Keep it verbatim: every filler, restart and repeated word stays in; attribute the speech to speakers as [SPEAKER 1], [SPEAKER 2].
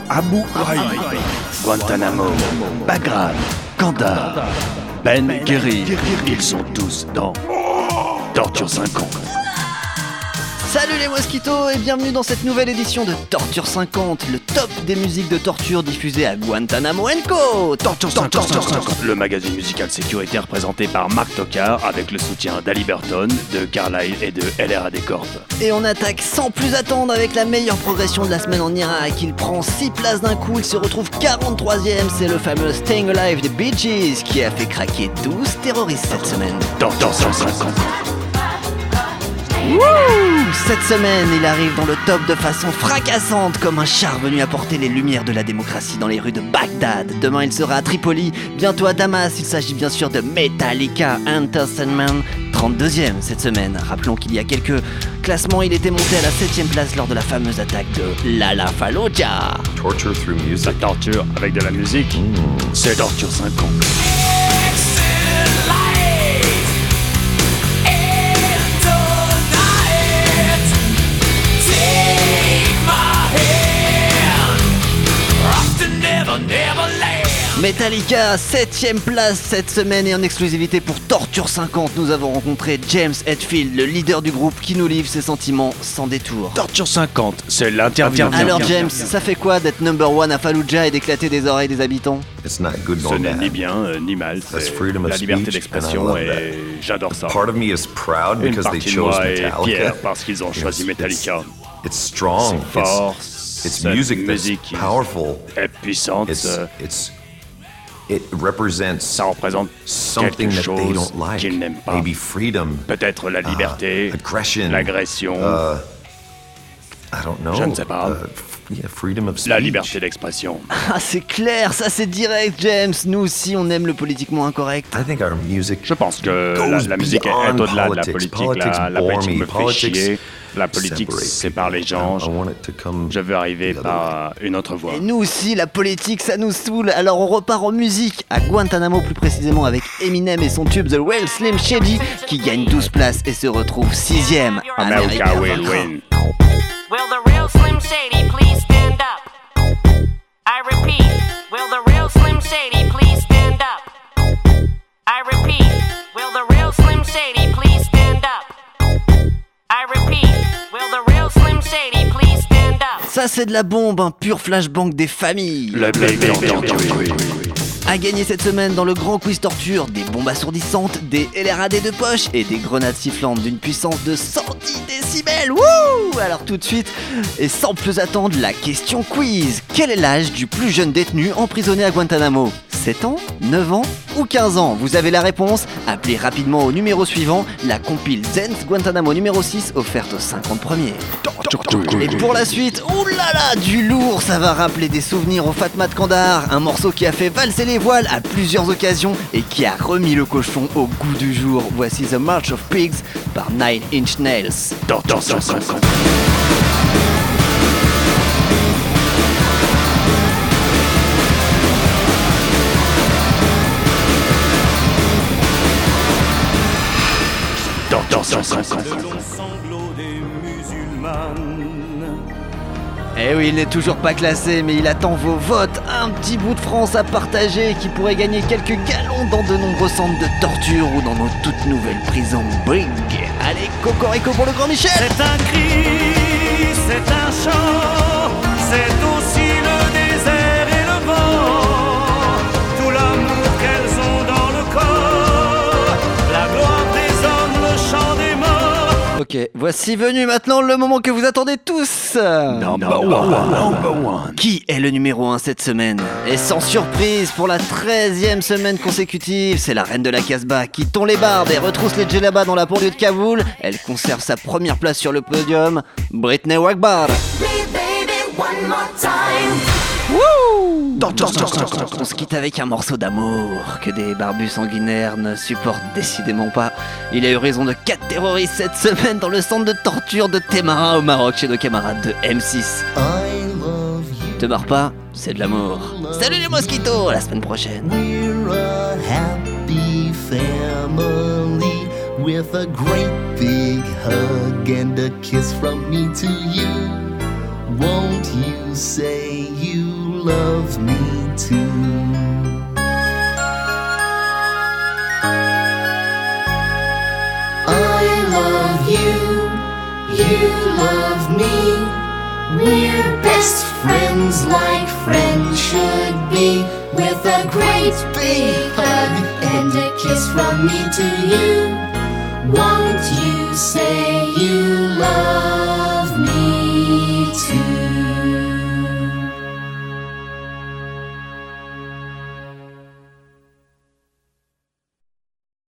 [SPEAKER 1] Abu Ghraib, Guantanamo, Bagram, Kandahar, Ben Geri, ils sont tous dans Torture cinquante.
[SPEAKER 2] Salut les mosquitos et bienvenue dans cette nouvelle édition de Torture cinquante, le top des musiques de torture diffusées à Guantanamo and Co.
[SPEAKER 1] Torture cinquante, le magazine musical sécuritaire présenté par Mark Tokar avec le soutien d'Ali Burton, de Carlyle et de L R A D Corp.
[SPEAKER 2] Et on attaque sans plus attendre avec la meilleure progression de la semaine en Irak. Il prend six places d'un coup, il se retrouve quarante-troisième, c'est le fameux Staying Alive des Bee Gees qui a fait craquer douze terroristes cette semaine.
[SPEAKER 1] Torture cinquante.
[SPEAKER 2] Wouh! Cette semaine, il arrive dans le top de façon fracassante, comme un char venu apporter les lumières de la démocratie dans les rues de Bagdad. Demain, il sera à Tripoli, bientôt à Damas. Il s'agit bien sûr de Metallica, Enter Sandman, trente-deuxième cette semaine. Rappelons qu'il y a quelques classements, il était monté à la septième place lors de la fameuse attaque de Lala Fallujah.
[SPEAKER 3] Torture through music.
[SPEAKER 1] La torture avec de la musique, mmh. C'est Torture cinquante.
[SPEAKER 2] Metallica, septième place cette semaine et en exclusivité pour Torture cinquante, nous avons rencontré James Hetfield, le leader du groupe qui nous livre ses sentiments sans détour.
[SPEAKER 1] Torture cinquante, c'est l'interview.
[SPEAKER 2] Alors James, ça fait quoi d'être number one à Fallujah et d'éclater des oreilles des habitants?
[SPEAKER 3] It's not good
[SPEAKER 1] Ce
[SPEAKER 3] nor
[SPEAKER 1] n'est
[SPEAKER 3] bad.
[SPEAKER 1] ni bien euh, ni mal, c'est
[SPEAKER 3] freedom of
[SPEAKER 1] la liberté
[SPEAKER 3] speech, and I
[SPEAKER 1] d'expression
[SPEAKER 3] love
[SPEAKER 1] et
[SPEAKER 3] that.
[SPEAKER 1] j'adore ça.
[SPEAKER 3] Part of me is proud
[SPEAKER 1] Une
[SPEAKER 3] because they
[SPEAKER 1] partie de
[SPEAKER 3] chose
[SPEAKER 1] moi est
[SPEAKER 3] Metallica.
[SPEAKER 1] fière parce qu'ils ont choisi
[SPEAKER 3] It's-
[SPEAKER 1] Metallica.
[SPEAKER 3] It's strong.
[SPEAKER 1] C'est fort,
[SPEAKER 3] It's, it's
[SPEAKER 1] cette
[SPEAKER 3] music that's
[SPEAKER 1] musique qui
[SPEAKER 3] powerful.
[SPEAKER 1] est puissante,
[SPEAKER 3] It's,
[SPEAKER 1] euh,
[SPEAKER 3] it's, it represents
[SPEAKER 1] ça représente
[SPEAKER 3] something
[SPEAKER 1] quelque
[SPEAKER 3] that they
[SPEAKER 1] chose
[SPEAKER 3] don't like.
[SPEAKER 1] qu'ils n'aiment pas.
[SPEAKER 3] Maybe freedom,
[SPEAKER 1] Peut-être la liberté,
[SPEAKER 3] uh, aggression,
[SPEAKER 1] l'agression,
[SPEAKER 3] uh, I don't know.
[SPEAKER 1] Je ne sais pas.
[SPEAKER 3] Uh, f- yeah, freedom of speech.
[SPEAKER 1] la liberté d'expression.
[SPEAKER 2] Ah c'est clair, ça c'est direct James, nous aussi on aime le politiquement incorrect.
[SPEAKER 3] I think our music
[SPEAKER 1] Je pense que la,
[SPEAKER 3] goes
[SPEAKER 1] la musique est, est
[SPEAKER 3] beyond
[SPEAKER 1] au-delà de la
[SPEAKER 3] politics.
[SPEAKER 1] politique. La, la
[SPEAKER 3] bore
[SPEAKER 1] politique
[SPEAKER 3] me.
[SPEAKER 1] me fait
[SPEAKER 3] Politics
[SPEAKER 1] chier. La politique
[SPEAKER 3] separate
[SPEAKER 1] sépare les
[SPEAKER 3] people.
[SPEAKER 1] gens.
[SPEAKER 3] I want it to come
[SPEAKER 1] Je veux arriver
[SPEAKER 3] the other
[SPEAKER 1] par une autre voie.
[SPEAKER 2] Et nous aussi, la politique, ça nous saoule. Alors on repart en musique, à Guantanamo plus précisément avec Eminem et son tube The Real Slim Shady qui gagne douze places et se retrouve sixième.
[SPEAKER 1] America will win.
[SPEAKER 4] Will the real Slim Shady please stand up? I repeat, will the real Slim Shady please stand up? I repeat, will the real Slim Shady please stand up? I repeat, will the real Slim Shady please stand up?
[SPEAKER 2] Ça c'est de la bombe, un pur flashbang des familles.
[SPEAKER 1] Le baby torture.
[SPEAKER 2] A gagné cette semaine dans le grand quiz torture, des bombes assourdissantes, des L R A D de poche et des grenades sifflantes d'une puissance de cent dix décibels. Wouh! Alors tout de suite, et sans plus attendre, la question quiz. Quel est l'âge du plus jeune détenu emprisonné à Guantanamo? sept ans, neuf ans ou quinze ans? Vous avez la réponse? Appelez rapidement au numéro suivant, la compile Zenz Guantanamo numéro six offerte aux cinquante premiers. Et pour la suite, oulala, du lourd, ça va rappeler des souvenirs au Fatma de Kandahar, un morceau qui a fait valser les voiles à plusieurs occasions et qui a remis le cochon au goût du jour. Voici The March of Pigs par Nine Inch Nails.
[SPEAKER 1] Torture cinquante. Torture cinquante.
[SPEAKER 2] Eh oui, il n'est toujours pas classé, mais il attend vos votes. Un petit bout de France à partager qui pourrait gagner quelques galons dans de nombreux centres de torture ou dans nos toutes nouvelles prisons Bring. Allez, cocorico pour le grand Michel.
[SPEAKER 5] C'est un cri, c'est un chant, c'est aussi le désert et le vent, tout l'amour qu'elles ont dans le corps, la gloire des hommes, le chant des morts.
[SPEAKER 2] Ok, voici venu maintenant le moment que vous attendez tous.
[SPEAKER 1] Number one, number one.
[SPEAKER 2] Qui est le numéro un cette semaine? Et sans surprise, pour la treizième semaine consécutive, c'est la reine de la Casbah qui tond les bardes et retrousse les djellabas dans la banlieue de Kaboul. Elle conserve sa première place sur le podium, Britney Wakbar. Wouh! On se quitte avec un morceau d'amour que des barbus sanguinaires ne supportent décidément pas. Il a eu raison de quatre terroristes cette semaine dans le centre de torture de Témara au Maroc chez nos camarades de M six. Te barre pas, c'est de l'amour. Salut les mosquitos, à la semaine prochaine.
[SPEAKER 6] We're a happy family with a great big hug and a kiss from me to you. Won't you say you love me too. I love you, you love me. We're best friends like friends should be, with a great big hug and a kiss from me to you. Won't you say you love